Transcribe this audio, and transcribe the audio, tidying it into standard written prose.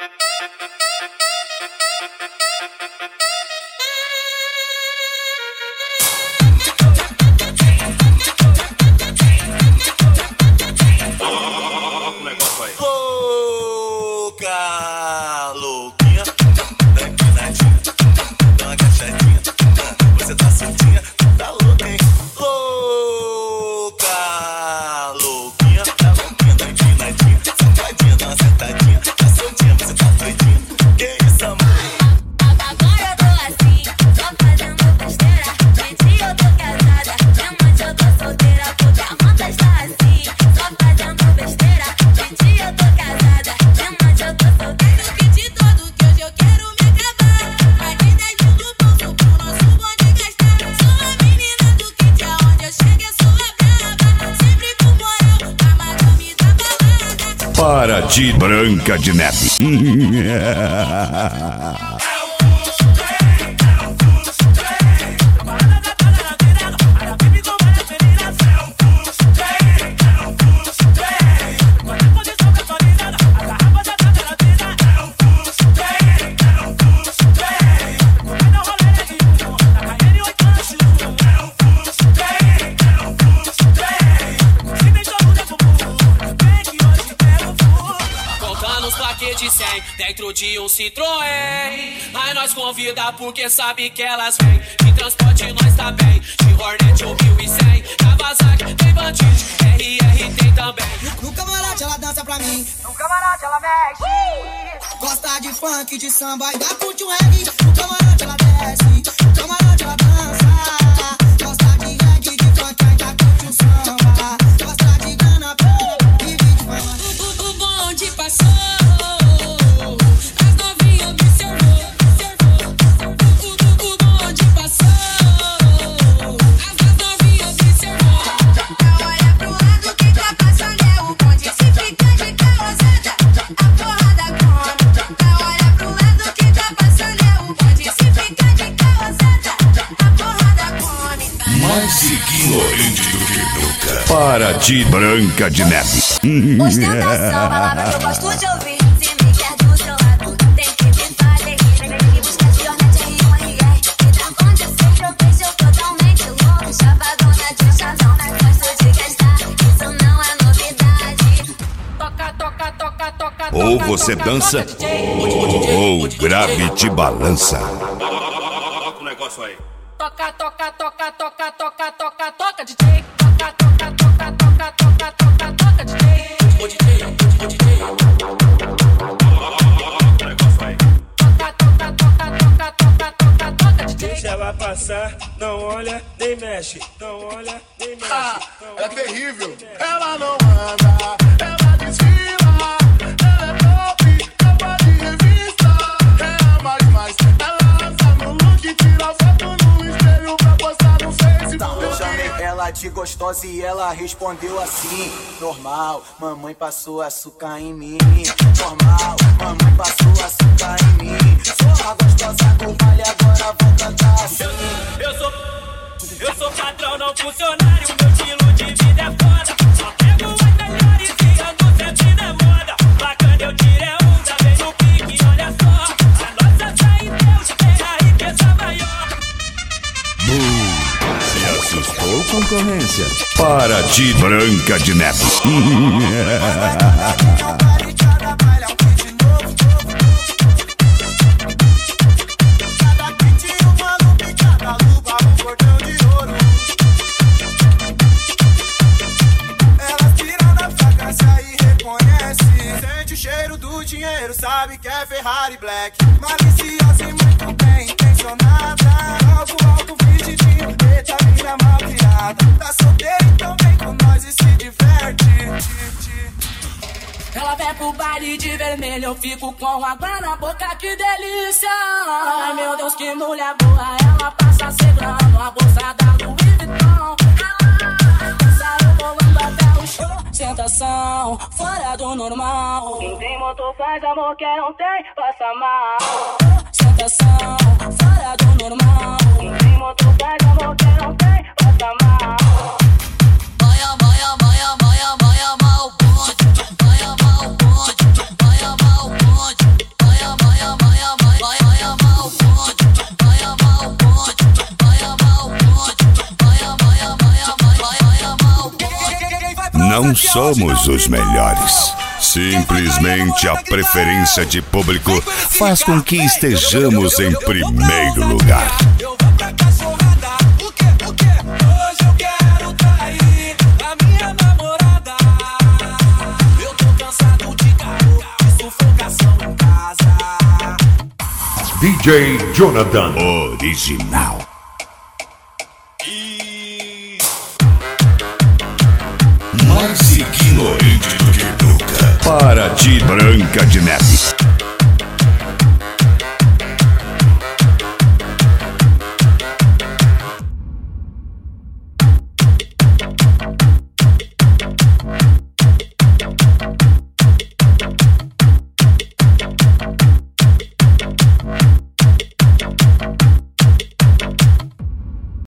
Louca, louquinha, tá empinadinha, dá uma agachadinha, você tá soltinha, tá louca, hein? Louca, louquinha, tá louquinha, tá empinadinha, sentadinha, dá uma sentadinha, tá soltinha, você tá doidinha, que isso, amor? Agora eu tô assim, só fazendo besteira. De dia eu tô casada, de noite eu tô solteira. Porque a moda está assim, só fazendo besteira. De dia eu tô casada, de noite eu tô solteira. Que de todo que hoje eu quero me acabar. Aqui 10 mil do bolso pro nosso bonde gastar. Sou a menina do kit, aonde eu chego eu sou a braba. Sempre com moral, amado me dá balada. Paraty Branca de Neve. Contando os plaquês de 100 dentro de um Citroën. Aí nós convida porque sabe que elas vêm. De transporte nós tá bem, de Hornet ou 1100. Kawasaki tem Bandit, RR tem também. No camarote ela dança pra mim, No camarote ela mexe. gosta de funk, de samba, ainda curte um reggae. No camarote ela desce, no camarote ela dança. Gosta de reggae, de funk, ainda curte um samba. Gosta de grana, e vídeo falando. O bonde passou, as novinhas observou. O bonde passou, as novinhas observou. Olha pro lado que tá passando é o bonde. Se fica de calçada, a porrada come. Olha pro lado que tá passando é o bonde. Se fica de calçada, a porrada come. Mais ignorante do que nunca. Paraty Branca de Neve. Ostentação, palavra que eu gosto de ouvir. Se me quer do seu lado, tem que me fazer rir. Tem que buscar de Hornet e um RR. O que tá acontecendo? Eu vejo totalmente louco. Chapadona de chazão, mas gosto de gastar. Isso não é novidade. Toca, toca, toca, toca. Ou você dança, ou grave te balança. Coloca o negócio aí. Toca, toca, toca, toca, toca, toca, toca, DJ. Toca, toca, toca, toca, toca, toca, toca, DJ. Ô DJ, ô DJ. Coloca o negócio aí. Toca, toca, toca, toca, toca, toca, toca, DJ. Deixa ela passar, não olha, nem mexe. Não olha, nem mexe. Ela é terrível. Ela não anda, ela desfila. Ela é top, capa de revista. É ama demais. Ela lança no look, tira foto no espelho pra postar no Facebook. Eu chamei ela de gostosa e ela respondeu assim: normal, mamãe passou açúcar em mim. Normal, mamãe passou açúcar em mim. Porra gostosa do vale, agora vou cantar assim. Eu sou patrão, não funcionário. Meu estilo de vida é foda. Só pego as melhores e ando sempre na moda. Bacana, eu tirei onda, vem no pique, olha só. A nossa saideira tem a riqueza maior. Se assustou, concorrência? Paraty Branca de Neve. Sabe que é Ferrari Black, maliciosa e muito bem intencionada. Logo alto, vestidinho preta, minha mal virada. Tá solteira, então vem com nós e se diverte. Ela vem pro baile de vermelho, eu fico com água na boca, que delícia. Ai meu Deus, que mulher boa, ela passa segurando a bolsa da Louis Vuitton. Saiu rolando até o chão, sentação fora do normal. Quem tem motor faz amor, quem não tem passa mal. Sentação fora do normal. Quem tem motor faz amor, quem não tem passa mal. Vai amar o bonde. Vai amar o bonde. não somos os melhores. Simplesmente a preferência de público faz com que estejamos em primeiro lugar. Eu vou pra cachorrada. O quê? Hoje eu quero trair a minha namorada. Eu tô cansado de calor, de sufocação em casa. DJ Jonathan Original. Mais ignorante do que nunca. Para de Branca de Neve.